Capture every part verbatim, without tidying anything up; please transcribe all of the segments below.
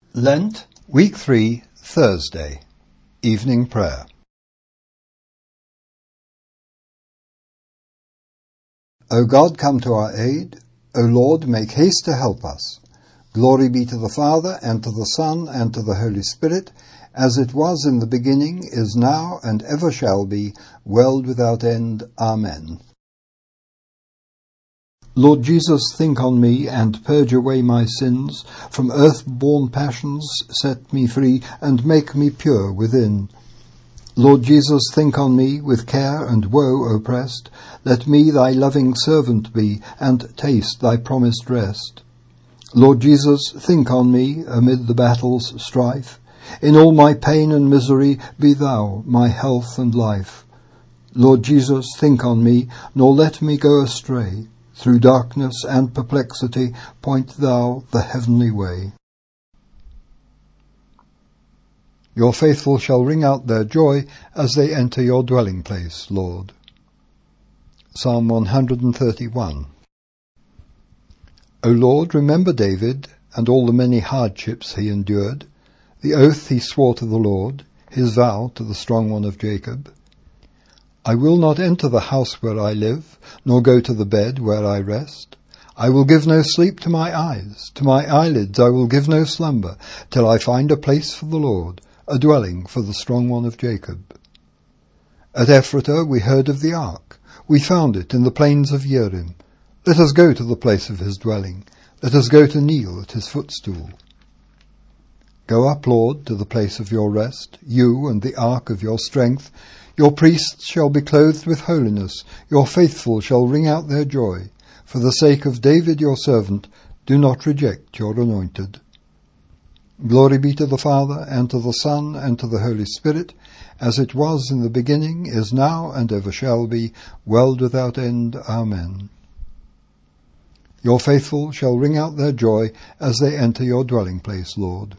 Lent, Week three, Thursday, Evening Prayer. O God, come to our aid. O Lord, make haste to help us. Glory be to the Father, and to the Son, and to the Holy Spirit, as it was in the beginning, is now, and ever shall be, world without end. Amen. Lord Jesus, think on me, and purge away my sins. From earth-born passions set me free, and make me pure within. Lord Jesus, think on me, with care and woe oppressed. Let me thy loving servant be, and taste thy promised rest. Lord Jesus, think on me, amid the battle's strife. In all my pain and misery, be thou my health and life. Lord Jesus, think on me, nor let me go astray. Through darkness and perplexity, point thou the heavenly way. Your faithful shall ring out their joy as they enter your dwelling place, Lord. Psalm one hundred thirty-one. O Lord, remember David and all the many hardships he endured, the oath he swore to the Lord, his vow to the strong one of Jacob. I will not enter the house where I live, nor go to the bed where I rest. I will give no sleep to my eyes, to my eyelids I will give no slumber, till I find a place for the Lord, a dwelling for the strong one of Jacob. At Ephratah we heard of the ark. We found it in the plains of Yerim. Let us go to the place of his dwelling. Let us go to kneel at his footstool. Go up, Lord, to the place of your rest, you and the ark of your strength. Your priests shall be clothed with holiness. Your faithful shall ring out their joy. For the sake of David your servant, do not reject your anointed. Glory be to the Father, and to the Son, and to the Holy Spirit, as it was in the beginning, is now, and ever shall be, world without end. Amen. Your faithful shall ring out their joy as they enter your dwelling place, Lord.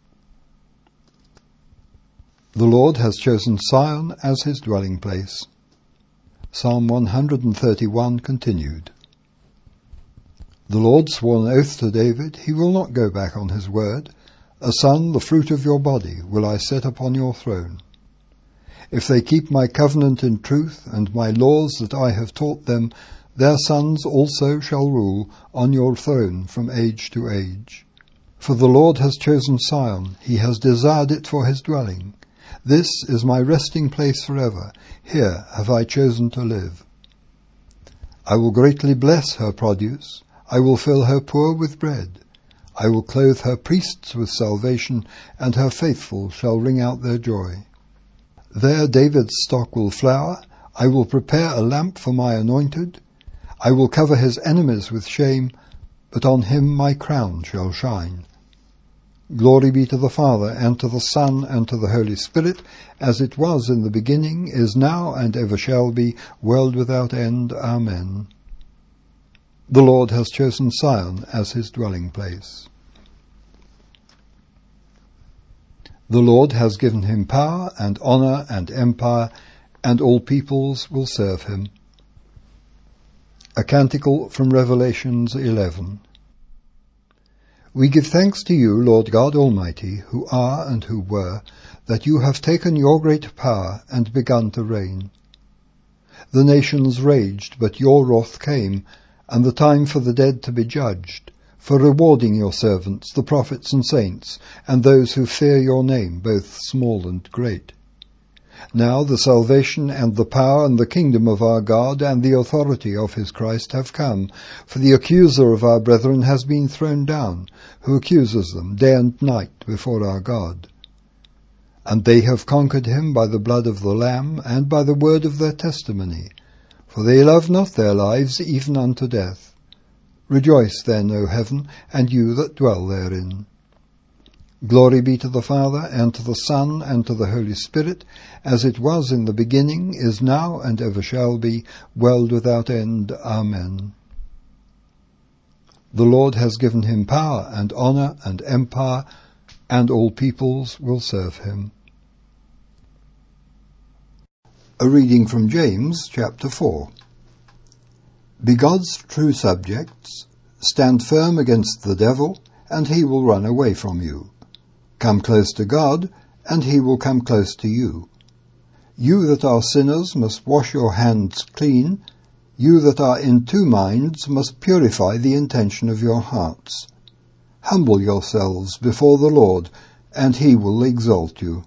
The Lord has chosen Sion as his dwelling place. Psalm one hundred thirty-one continued. The Lord swore an oath to David, he will not go back on his word. A son, the fruit of your body, will I set upon your throne. If they keep my covenant in truth, and my laws that I have taught them, their sons also shall rule on your throne from age to age. For the Lord has chosen Sion, he has desired it for his dwelling. This is my resting place forever. Here have I chosen to live. I will greatly bless her produce. I will fill her poor with bread. I will clothe her priests with salvation, and her faithful shall ring out their joy. There David's stock will flower. I will prepare a lamp for my anointed. I will cover his enemies with shame, but on him my crown shall shine. Glory be to the Father, and to the Son, and to the Holy Spirit, as it was in the beginning, is now, and ever shall be, world without end. Amen. The Lord has chosen Sion as his dwelling place. The Lord has given him power, and honour, and empire, and all peoples will serve him. A canticle from Revelations eleven. We give thanks to you, Lord God Almighty, who are and who were, that you have taken your great power and begun to reign. The nations raged, but your wrath came, and the time for the dead to be judged, for rewarding your servants, the prophets and saints, and those who fear your name, both small and great. Now the salvation and the power and the kingdom of our God and the authority of his Christ have come, for the accuser of our brethren has been thrown down, who accuses them day and night before our God. And they have conquered him by the blood of the Lamb and by the word of their testimony, for they love not their lives even unto death. Rejoice then, O heaven, and you that dwell therein. Glory be to the Father, and to the Son, and to the Holy Spirit, as it was in the beginning, is now, and ever shall be, world without end. Amen. The Lord has given him power, and honour, and empire, and all peoples will serve him. A reading from James, chapter four. Be God's true subjects, stand firm against the devil, and he will run away from you. Come close to God, and he will come close to you. You that are sinners must wash your hands clean. You that are in two minds must purify the intention of your hearts. Humble yourselves before the Lord, and he will exalt you.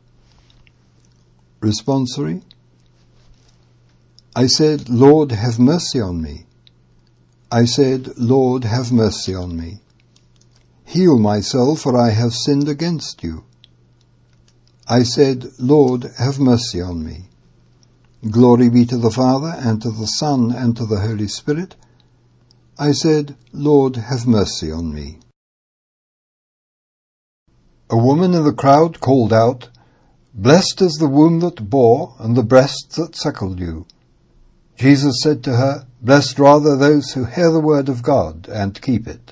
Responsory. I said, Lord, have mercy on me. I said, Lord, have mercy on me. Heal myself, for I have sinned against you. I said, Lord, have mercy on me. Glory be to the Father, and to the Son, and to the Holy Spirit. I said, Lord, have mercy on me. A woman in the crowd called out, Blessed is the womb that bore, and the breast that suckled you. Jesus said to her, Blessed rather those who hear the word of God, and keep it.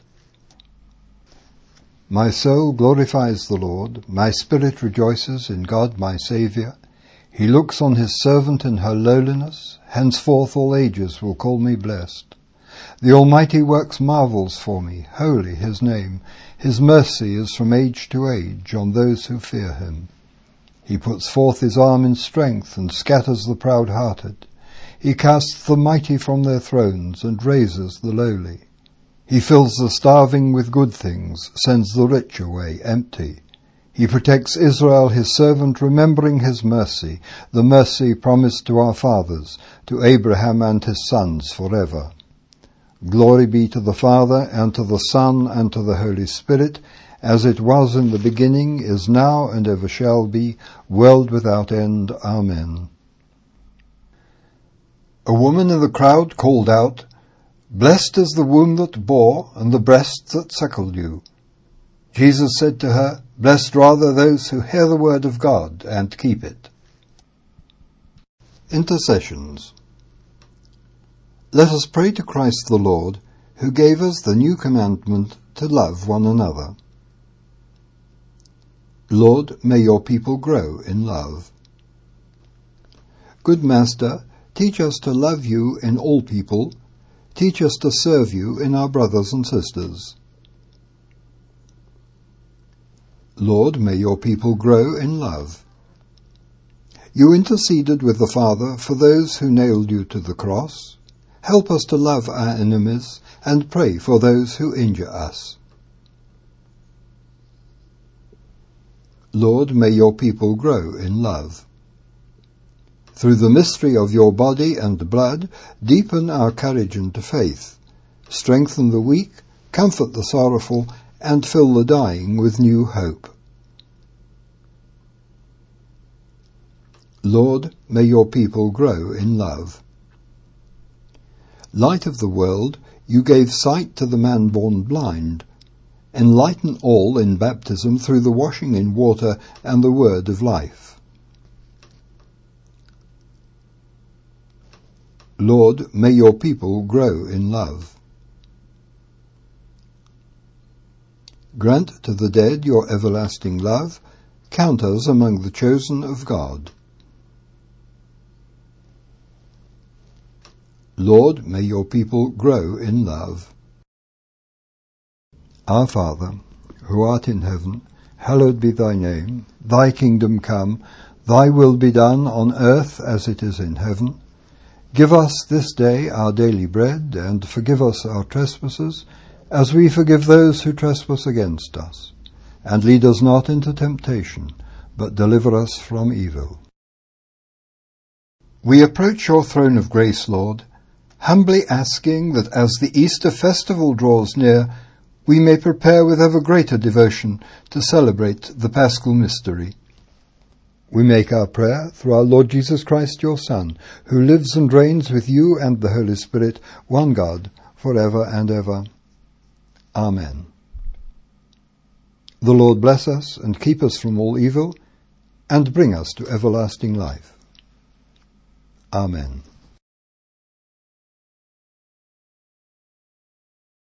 My soul glorifies the Lord, my spirit rejoices in God my Saviour. He looks on his servant in her lowliness, henceforth all ages will call me blessed. The Almighty works marvels for me, holy his name. His mercy is from age to age on those who fear him. He puts forth his arm in strength and scatters the proud-hearted. He casts the mighty from their thrones and raises the lowly. He fills the starving with good things, sends the rich away empty. He protects Israel his servant, remembering his mercy, the mercy promised to our fathers, to Abraham and his sons forever. Glory be to the Father, and to the Son, and to the Holy Spirit, as it was in the beginning, is now, and ever shall be, world without end. Amen. A woman in the crowd called out, Blessed is the womb that bore, and the breast that suckled you. Jesus said to her, Blessed rather those who hear the word of God, and keep it. Intercessions. Let us pray to Christ the Lord, who gave us the new commandment to love one another. Lord, may your people grow in love. Good Master, teach us to love you in all people. Teach us to serve you in our brothers and sisters. Lord, may your people grow in love. You interceded with the Father for those who nailed you to the cross. Help us to love our enemies and pray for those who injure us. Lord, may your people grow in love. Through the mystery of your body and blood, deepen our courage into faith. Strengthen the weak, comfort the sorrowful, and fill the dying with new hope. Lord, may your people grow in love. Light of the world, you gave sight to the man born blind. Enlighten all in baptism through the washing in water and the word of life. Lord, may your people grow in love. Grant to the dead your everlasting love. Count us among the chosen of God. Lord, may your people grow in love. Our Father, who art in heaven, hallowed be thy name. Thy kingdom come, thy will be done on earth as it is in heaven. Give us this day our daily bread, and forgive us our trespasses, as we forgive those who trespass against us. And lead us not into temptation, but deliver us from evil. We approach your throne of grace, Lord, humbly asking that as the Easter festival draws near, we may prepare with ever greater devotion to celebrate the Paschal mystery. We make our prayer through our Lord Jesus Christ, your Son, who lives and reigns with you and the Holy Spirit, one God, for ever and ever. Amen. The Lord bless us and keep us from all evil, and bring us to everlasting life. Amen.